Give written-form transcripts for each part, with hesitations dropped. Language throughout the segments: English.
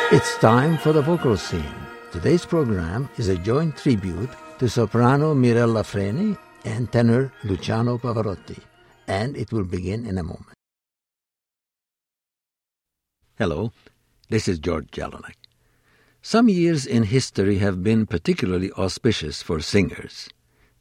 It's time for the vocal scene. Today's program is a joint tribute to soprano Mirella Freni and tenor Luciano Pavarotti, and it will begin in a moment. Hello, this is George Jelinek. Some years in history have been particularly auspicious for singers.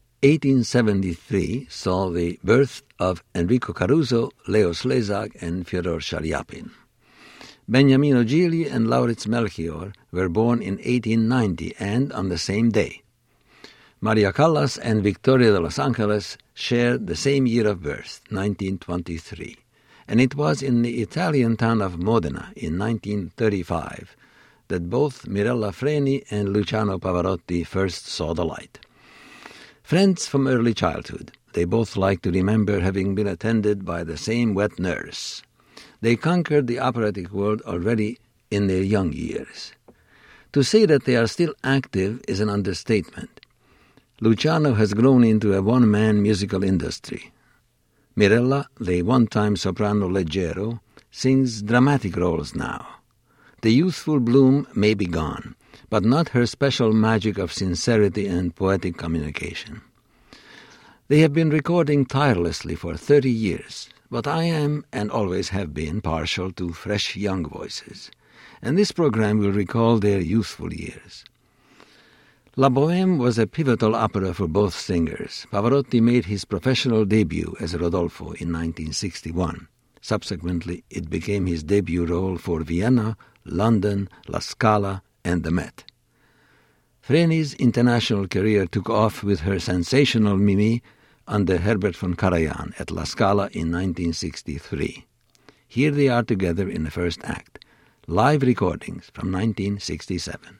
1873 saw the birth of Enrico Caruso, Leo Slezak, and Fyodor Shaliapin. Beniamino Gigli and Lauritz Melchior were born in 1890 and on the same day. Maria Callas and Victoria de Los Angeles shared the same year of birth, 1923, and it was in the Italian town of Modena in 1935 that both Mirella Freni and Luciano Pavarotti first saw the light. Friends from early childhood, they both like to remember having been attended by the same wet nurse. They conquered the operatic world already in their young years. To say that they are still active is an understatement. Luciano has grown into a one-man musical industry. Mirella, the one-time soprano leggero, sings dramatic roles now. The youthful bloom may be gone, but not her special magic of sincerity and poetic communication. They have been recording tirelessly for 30 years, but I am and always have been partial to fresh young voices, and this program will recall their youthful years. La Bohème was a pivotal opera for both singers. Pavarotti made his professional debut as Rodolfo in 1961. Subsequently, it became his debut role for Vienna, London, La Scala, and the Met. Freni's international career took off with her sensational Mimi under Herbert von Karajan at La Scala in 1963. Here they are together in the first act. Live recordings from 1967.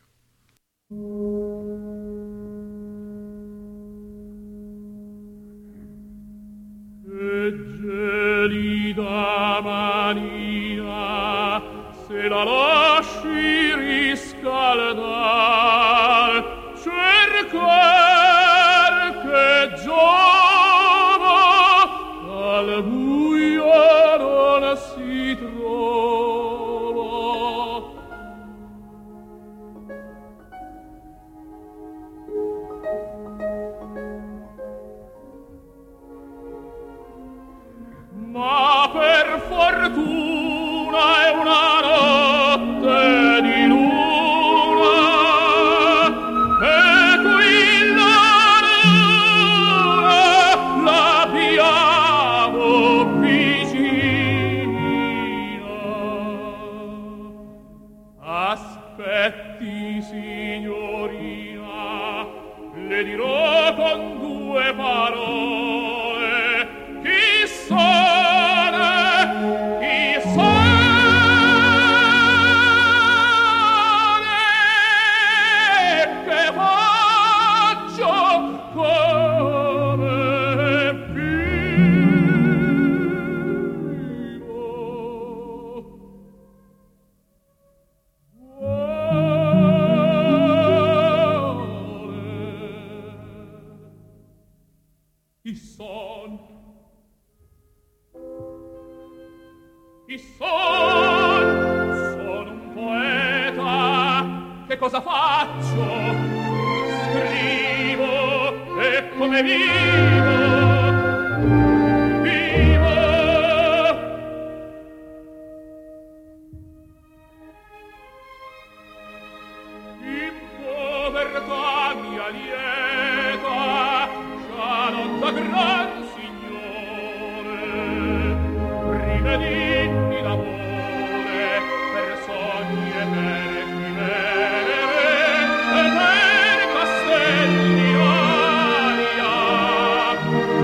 Gelida manina, se la lasci riscaldar, cercar che giova, al buio non si trova. Ma per fortuna è una notte di luna, e qui la luna l'abbiamo vicina. Aspetti, signorina, le dirò con due parole. Chi sono? Chi sono? Che faccio come vivo? Chi sono? Chi sono un poeta, che cosa faccio? Scrivo, e come vivo? Vivo! In povertà mia lieta, già non da gran signore, rivediti d'amore per sogni e per chimere e per castelli d'aria.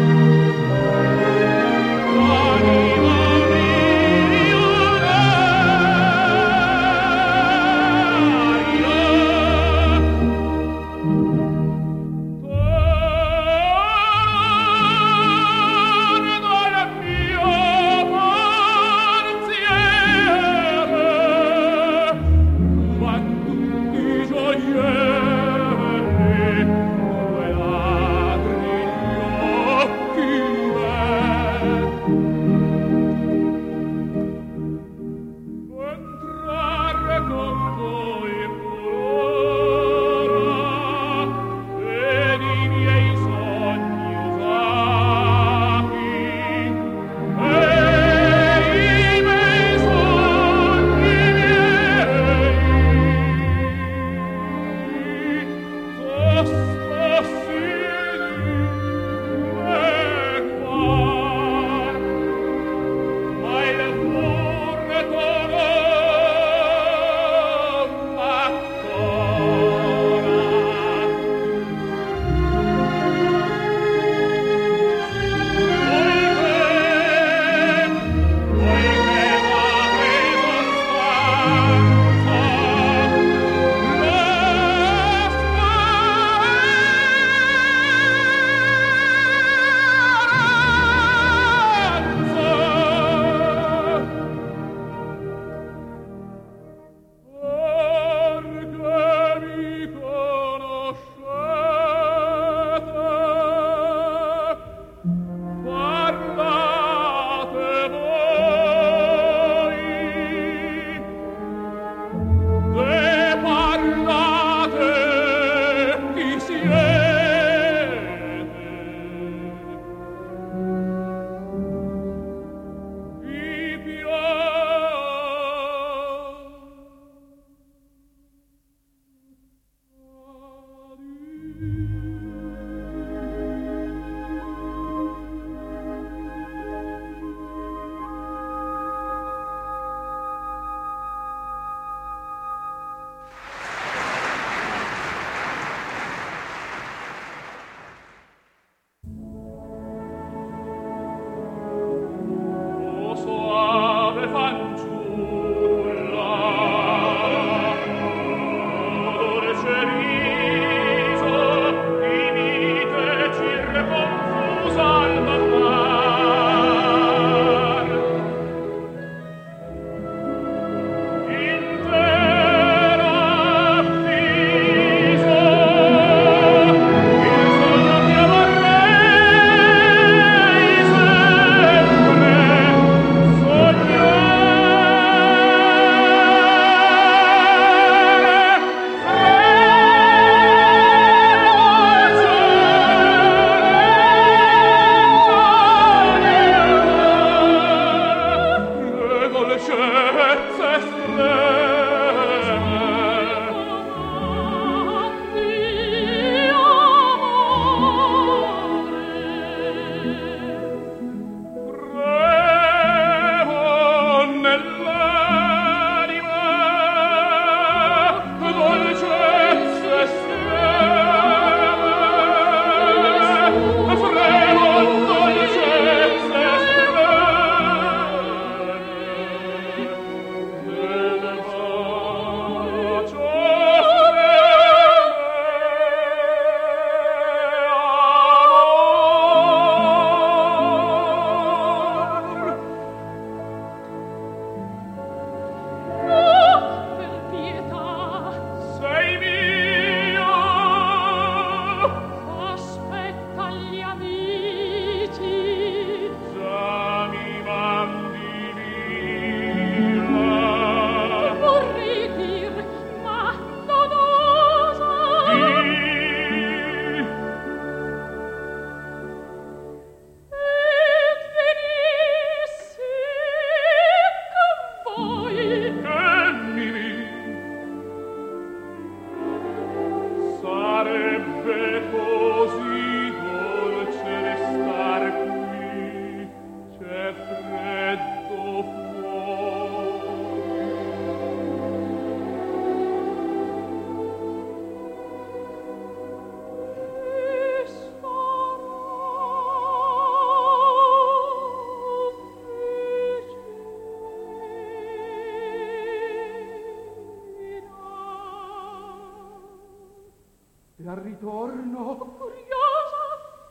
e al ritorno curiosa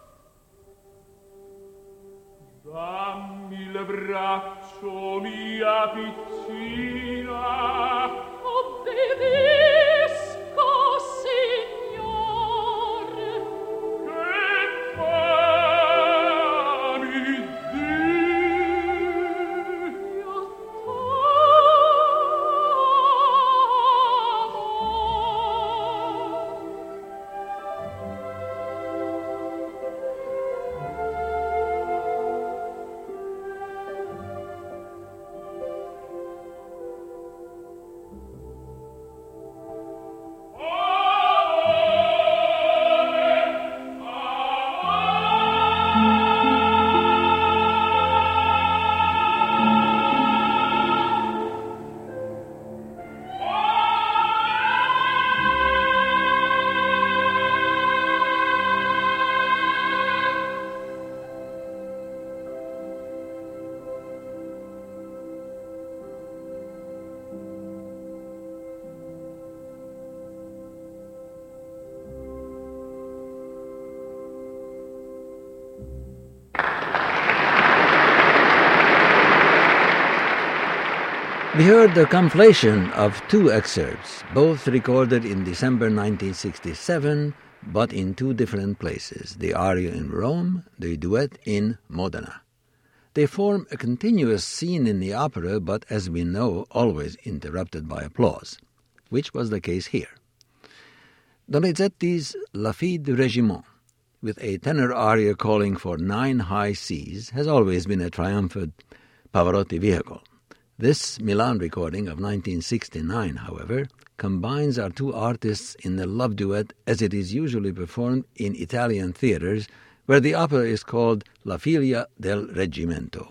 dammi il braccio mia piccina obbedisco signor che fami io We heard the conflation of two excerpts, both recorded in December 1967, but in two different places, the aria in Rome, the duet in Modena. They form a continuous scene in the opera, but as we know, always interrupted by applause, which was the case here. Donizetti's La Fille du Régiment, with a tenor aria calling for 9 high Cs, has always been a triumphant Pavarotti vehicle. This Milan recording of 1969, however, combines our two artists in the love duet as it is usually performed in Italian theaters, where the opera is called La Figlia del Reggimento.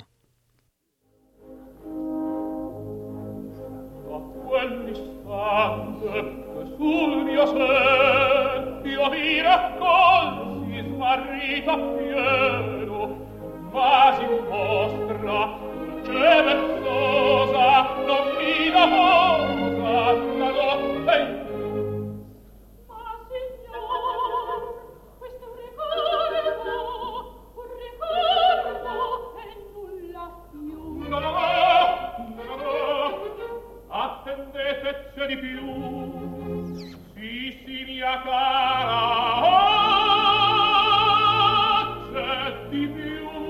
Sul mio ser io vi raccolsi smarrita pieno, ma si mostra che versosa non mi da posa la notte. Ma signor, questo un ricordo e nulla più. No, attendete c'è di più. Sì, mia cara, c'è di più.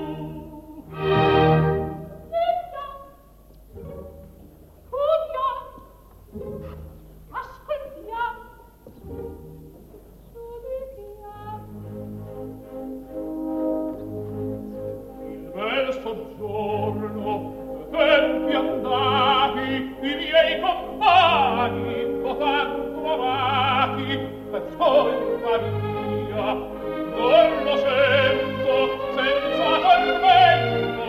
Il bel soggiorno, tempi andati, i miei compagni, tanto amati, per colpa mia, non lo sento, senza tormento,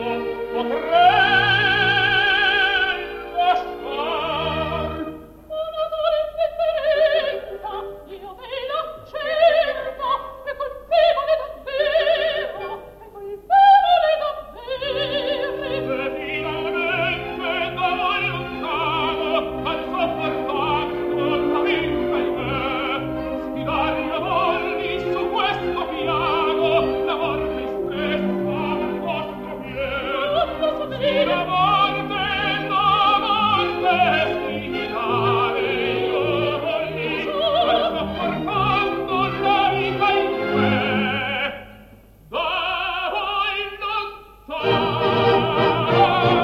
potrei lasciar. Una tale indifferenza, io ve l'accerto, è colpevole davvero, è colpevole davvero. E finalmente da voi lontano, al sopportato, la vita in me, sfidar io volli su questo piano, la morte stessa al vostro piede. Non posso vedere la morte, sfidare io volli, al sopportato la vita in me, da voi lontano.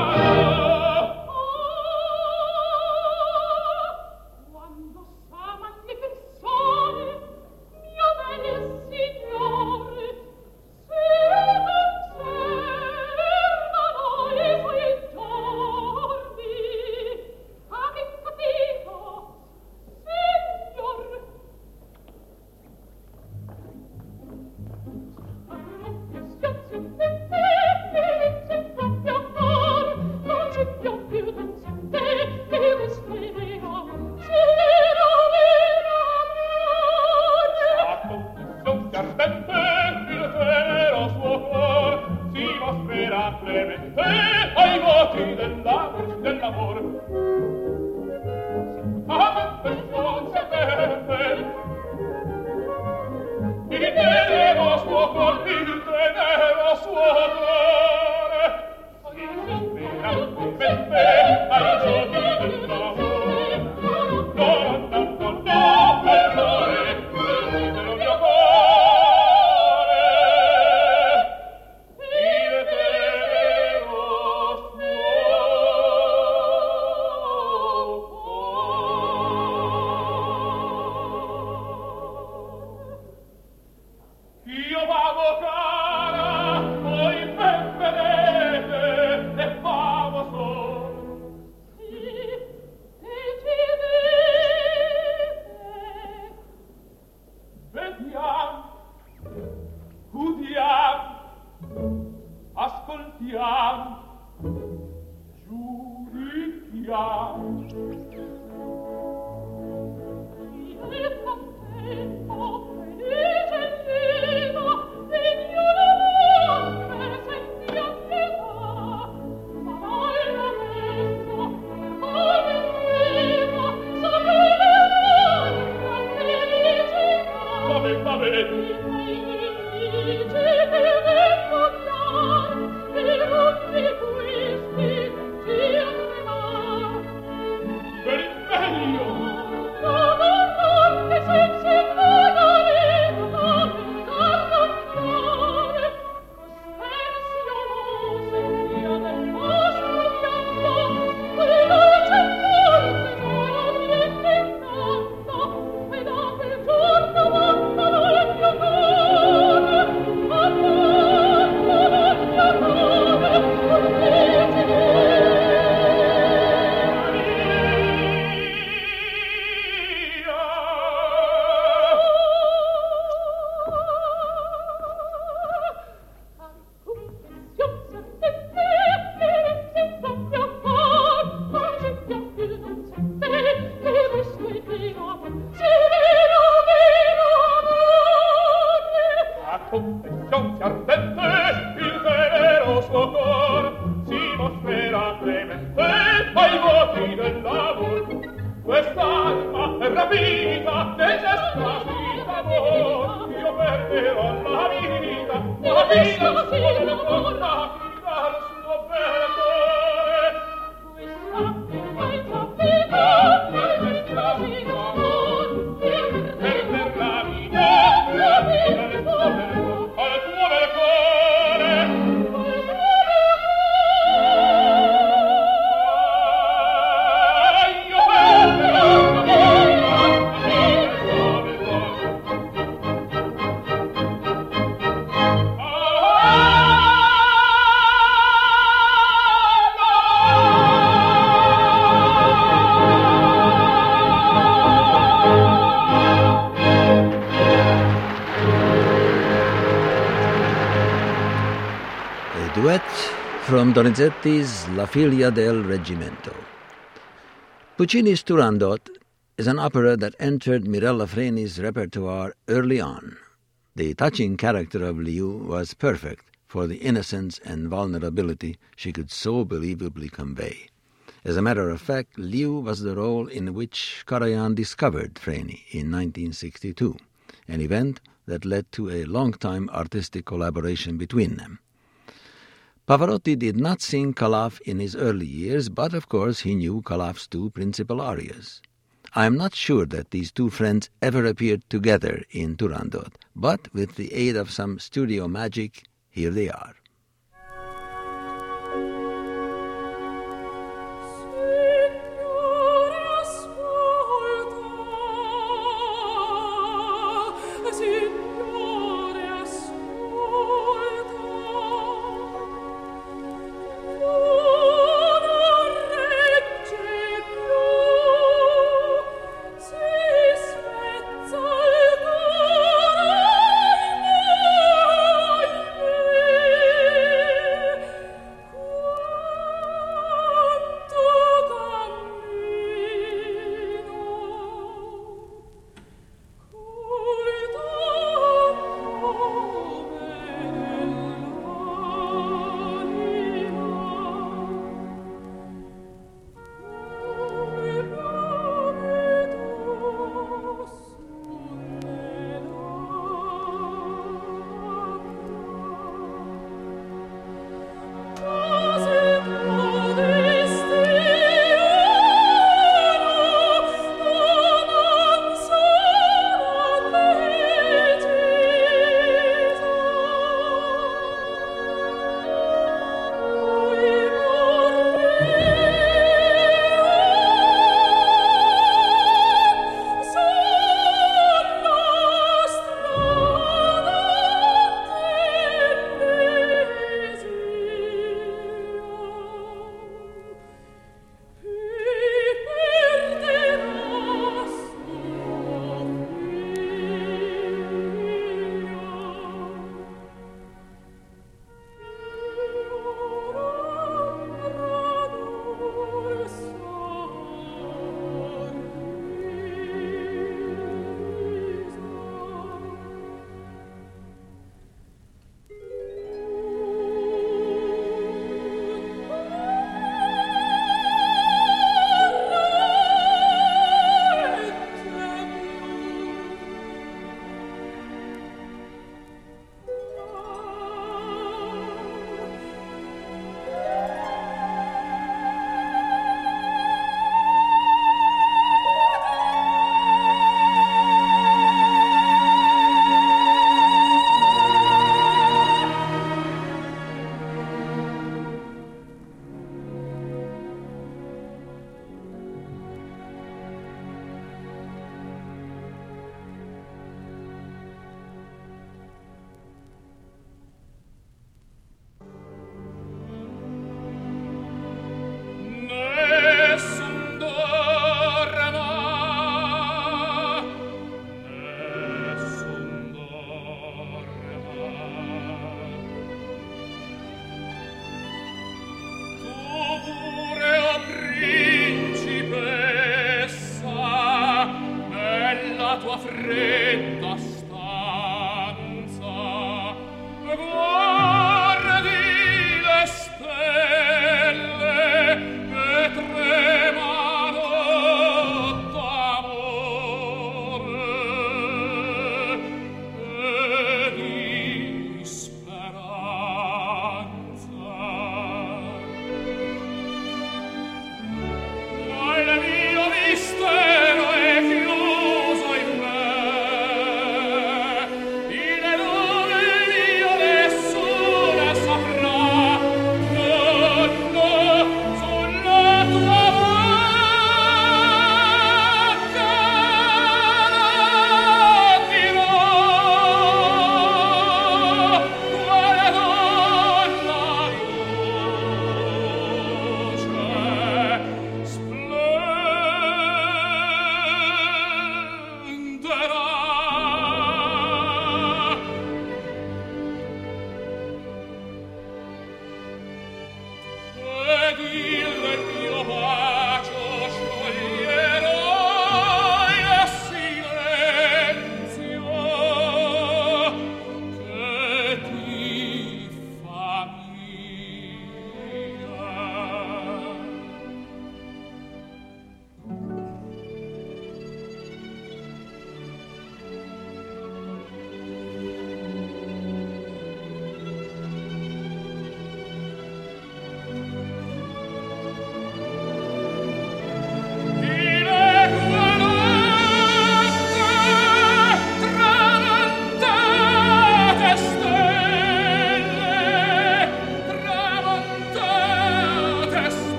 Quando s'amano le persone, mio bel signore, se conservano i suoi giorni, avete capito, signor? Non c'è più ai voti dell'amor. Ah, per forza, per From Donizetti's La Figlia del Reggimento. Puccini's Turandot is an opera that entered Mirella Freni's repertoire early on. The touching character of Liu was perfect for the innocence and vulnerability she could so believably convey. As a matter of fact, Liu was the role in which Karajan discovered Freni in 1962, an event that led to a long-time artistic collaboration between them. Pavarotti did not sing Calaf in his early years, but of course he knew Calaf's two principal arias. I am not sure that these two friends ever appeared together in Turandot, but with the aid of some studio magic, here they are. Thank you.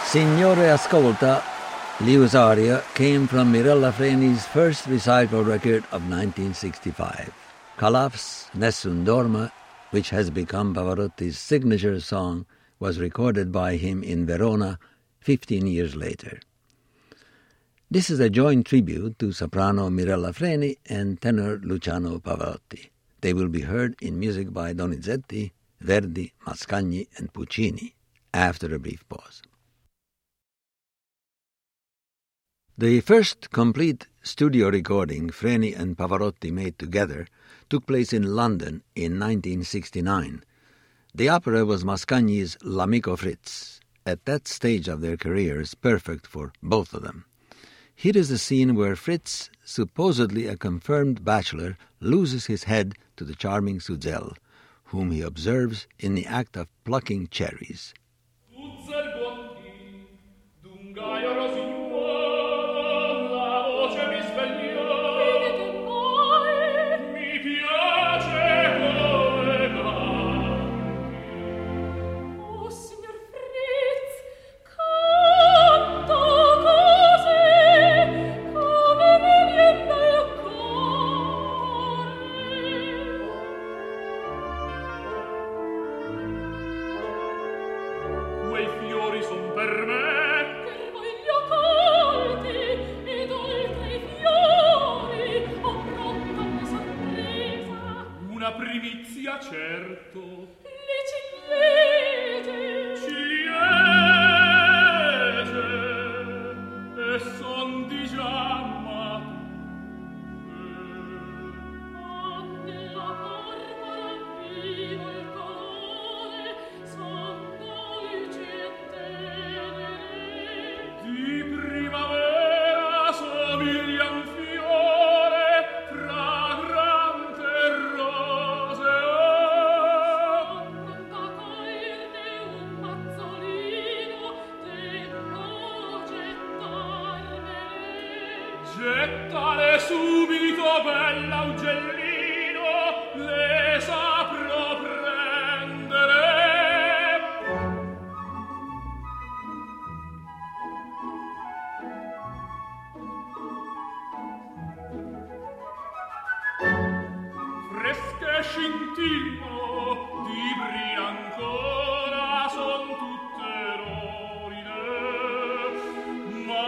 Signore Ascolta, Liu's aria came from Mirella Freni's first recital record of 1965, Calaf's Nessun Dorma, which has become Pavarotti's signature song, was recorded by him in Verona 15 years later. This is a joint tribute to soprano Mirella Freni and tenor Luciano Pavarotti. They will be heard in music by Donizetti, Verdi, Mascagni, and Puccini, after a brief pause. The first complete studio recording Freni and Pavarotti made together took place in London in 1969. The opera was Mascagni's L'Amico Fritz, at that stage of their careers perfect for both of them. Here is the scene where Fritz, supposedly a confirmed bachelor, loses his head to the charming Suzel, whom he observes in the act of plucking cherries. Gettale subito, bella uggellino, le saprò prendere. Fresche scintillano, di brilla ancora, son tutte loride, ma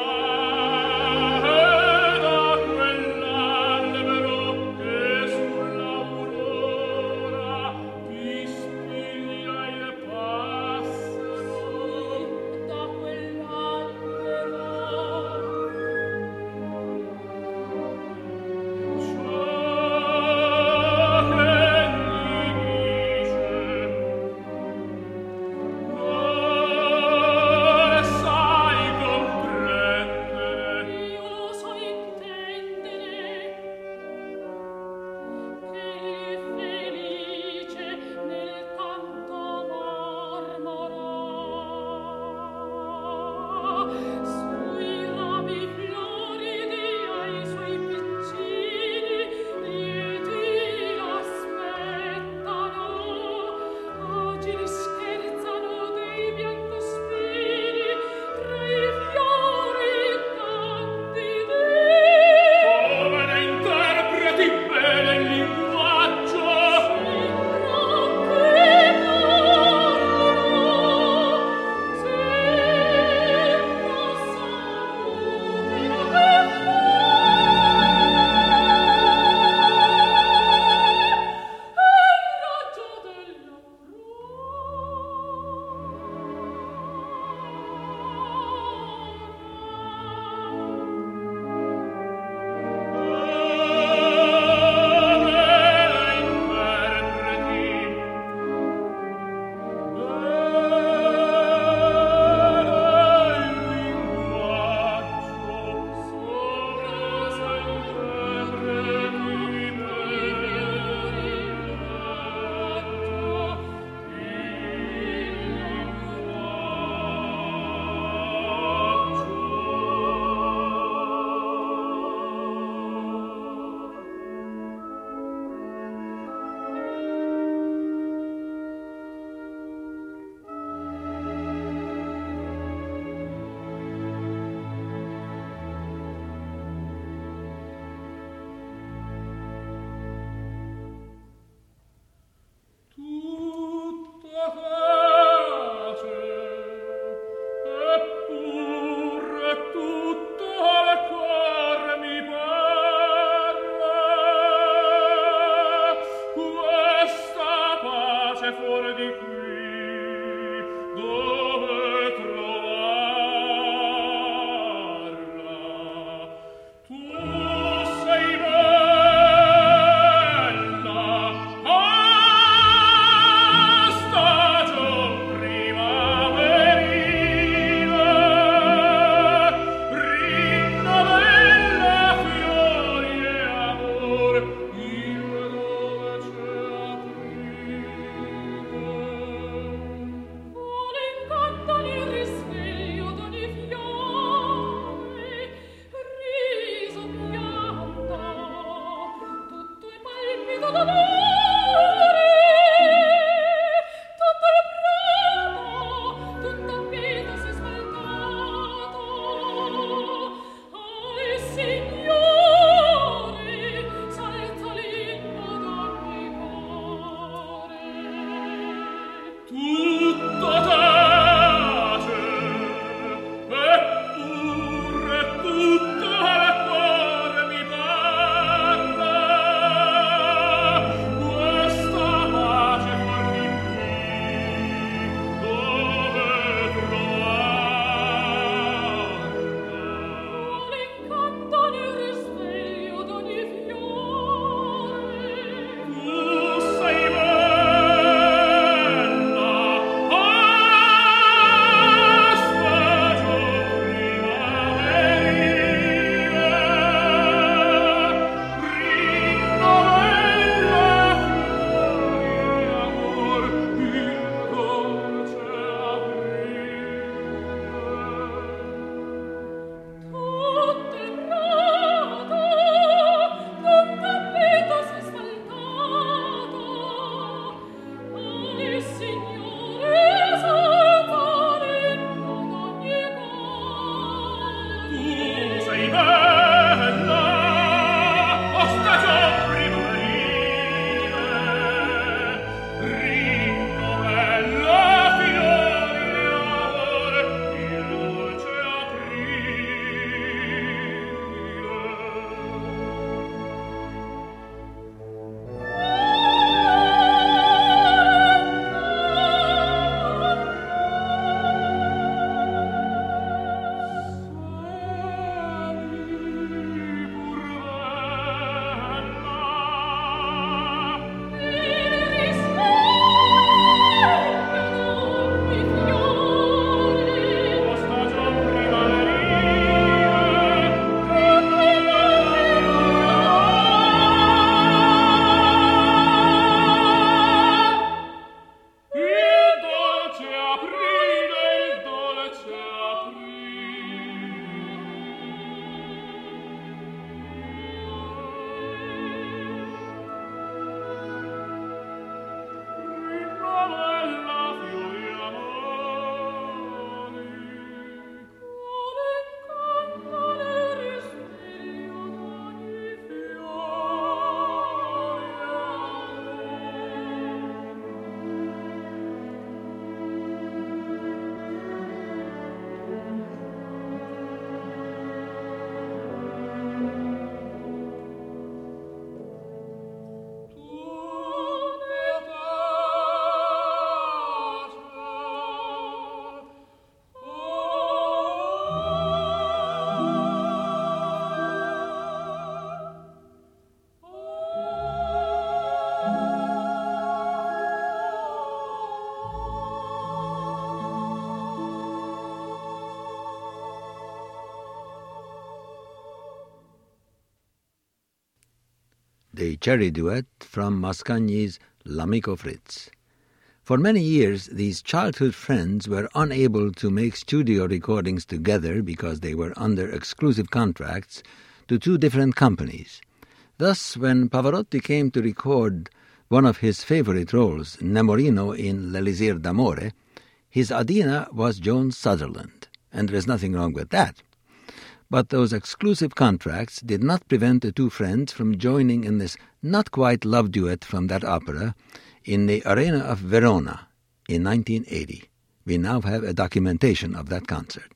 a cherry duet from Mascagni's L'Amico Fritz. For many years, these childhood friends were unable to make studio recordings together because they were under exclusive contracts to two different companies. Thus, when Pavarotti came to record one of his favorite roles, Nemorino in L'Elisir d'Amore, his Adina was Joan Sutherland, and there is nothing wrong with that. But those exclusive contracts did not prevent the two friends from joining in this not-quite love duet from that opera in the Arena of Verona in 1980. We now have a documentation of that concert.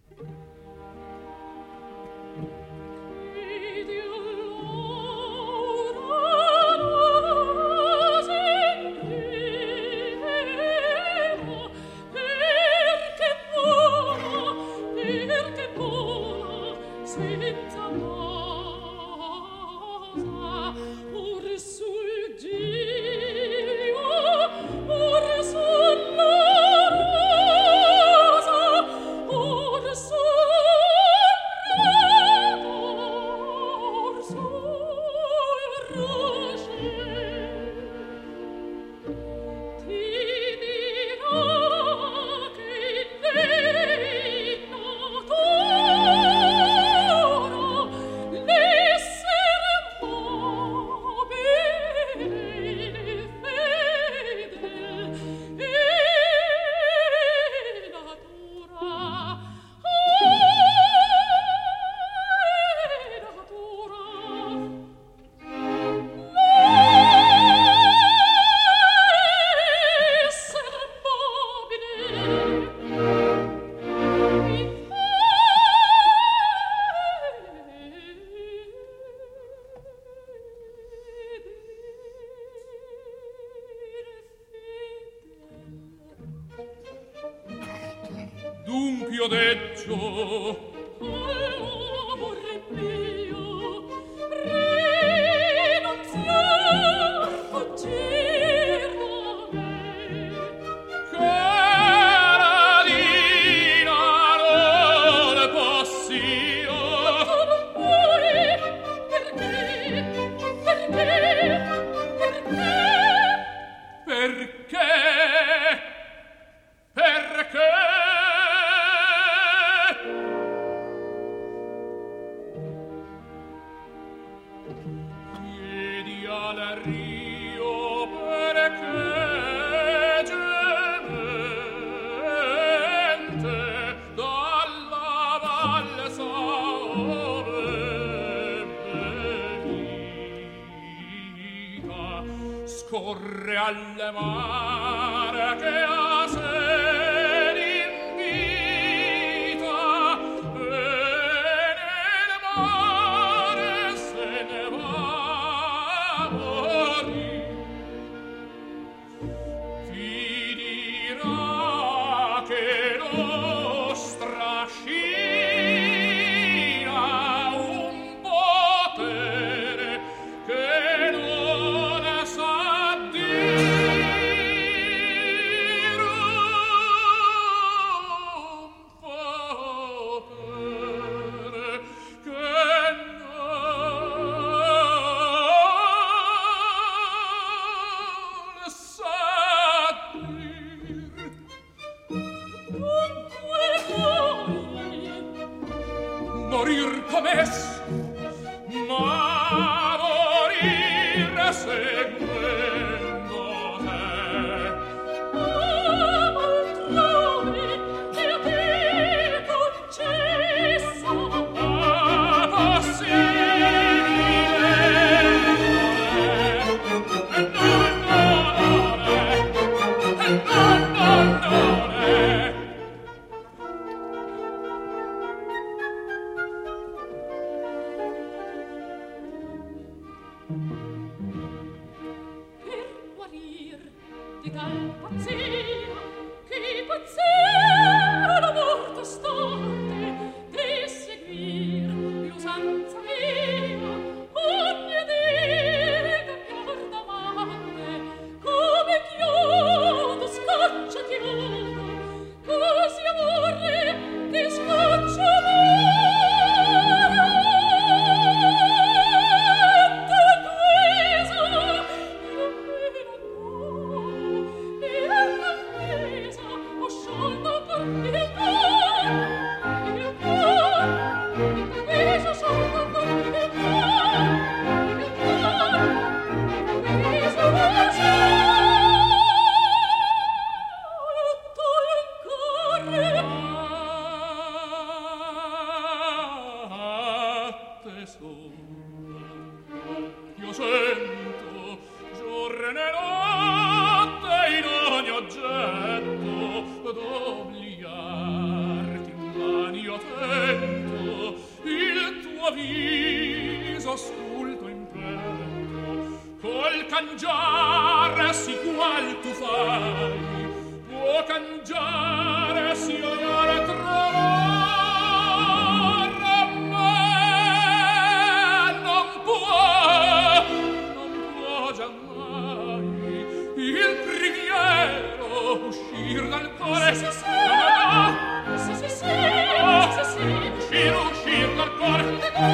Scorre alle mare che a sé l'invita e nel mare se ne va a morir. Vi dirà che nostra Scina un potere che non sa morir com'es, ma morir seguendo te. Altrove che a te concessa, di tal pazzia, che pazzia la morte stante, di seguir l'usanza mia, ogni dì cambiar d'amante, come chiodo scoccia chiodo, così amore che scoccia amore. viso sculto in petto, col cangiare sì qual tu fai, può cangiare sì ora trovare, ma non può giammai il preghiero uscir dal cuore. Sì, uscir dal cuore.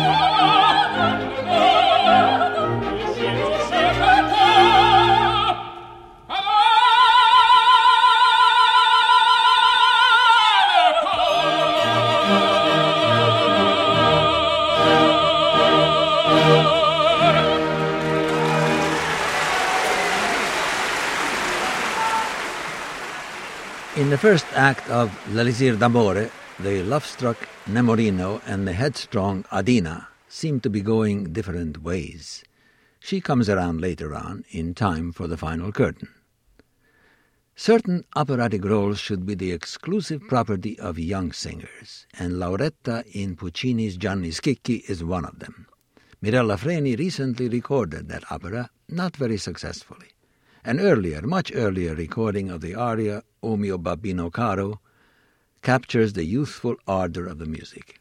In the first act of L'Elisir d'Amore, the love-struck Nemorino and the headstrong Adina seem to be going different ways. She comes around later on, in time for the final curtain. Certain operatic roles should be the exclusive property of young singers, and Lauretta in Puccini's Gianni Schicchi is one of them. Mirella Freni recently recorded that opera, not very successfully. An earlier, much earlier recording of the aria O mio babbino caro captures the youthful ardor of the music.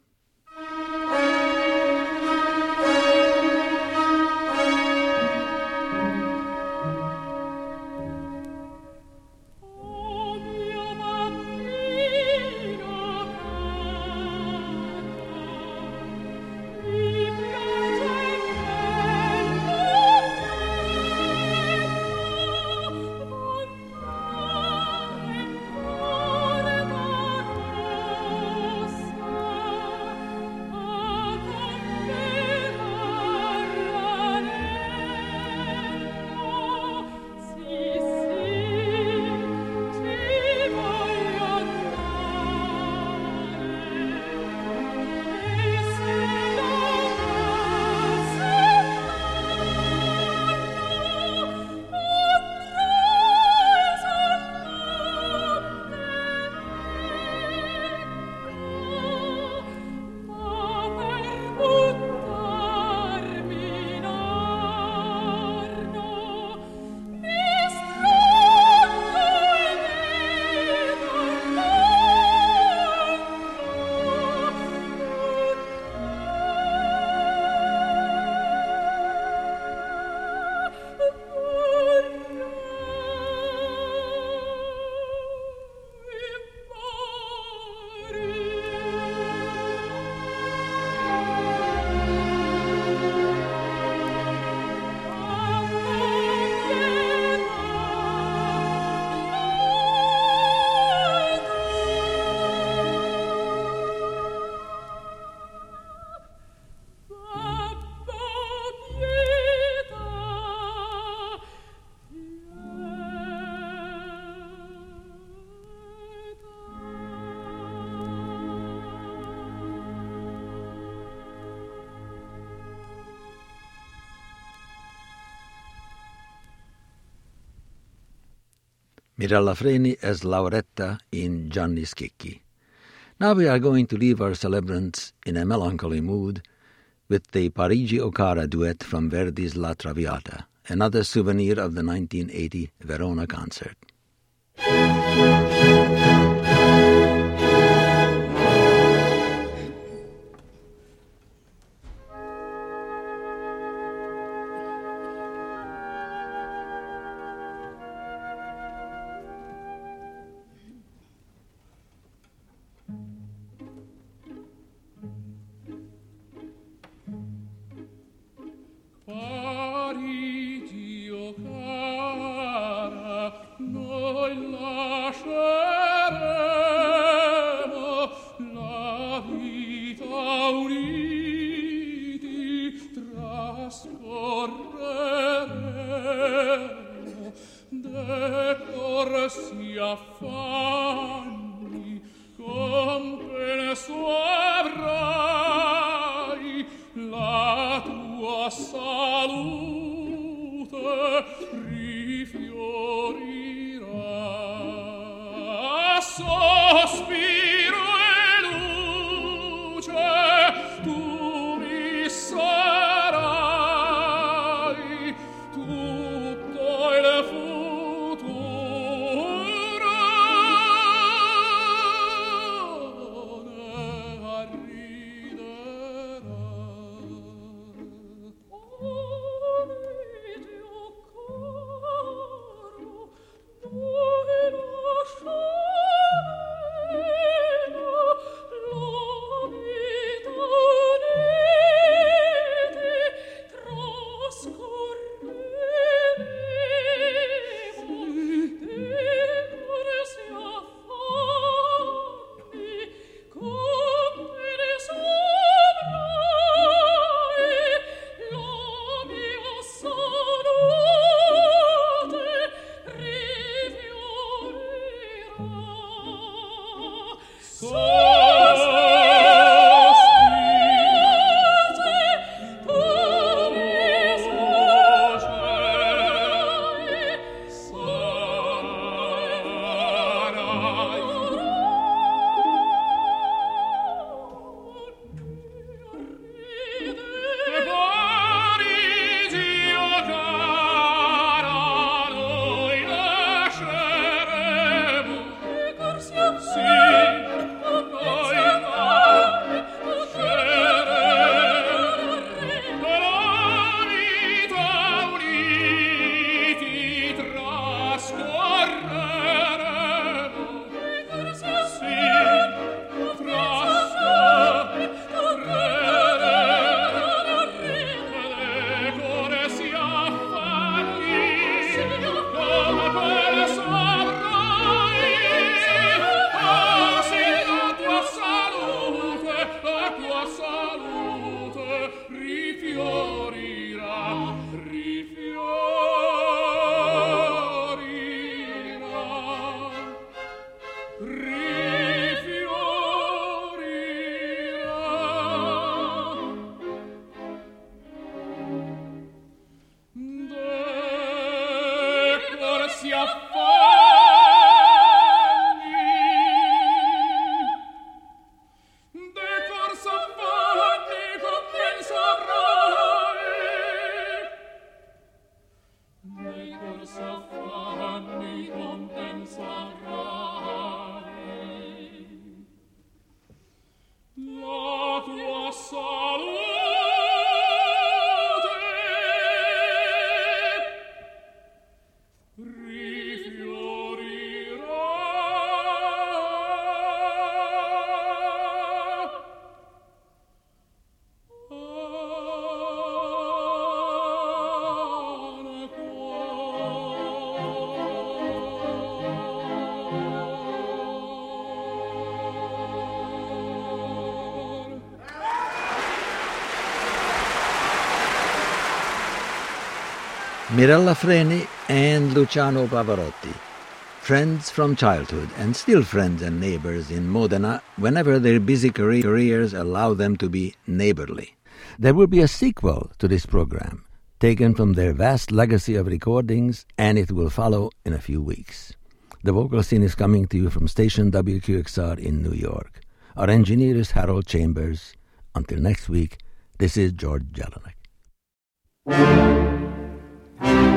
Mirella Freni as Lauretta in Gianni Schicchi. Now we are going to leave our celebrants in a melancholy mood with the Parigi Ocara duet from Verdi's La Traviata, another souvenir of the 1980 Verona concert. Parigi, o cara, noi lasceremo la vita uniti, trascorreremo decorsi affanni, compenso avrai la tua salute rifiorirà, sospiro e luce tu mi tua salute rifiorirà, si affanni, decor s'affanni compensarai, decor s'affanni compensarai, la tua salute Mirella Freni and Luciano Pavarotti, friends from childhood and still friends and neighbors in Modena whenever their busy careers allow them to be neighborly. There will be a sequel to this program, taken from their vast legacy of recordings, and it will follow in a few weeks. The vocal scene is coming to you from station WQXR in New York. Our engineer is Harold Chambers. Until next week, this is George Jelinek.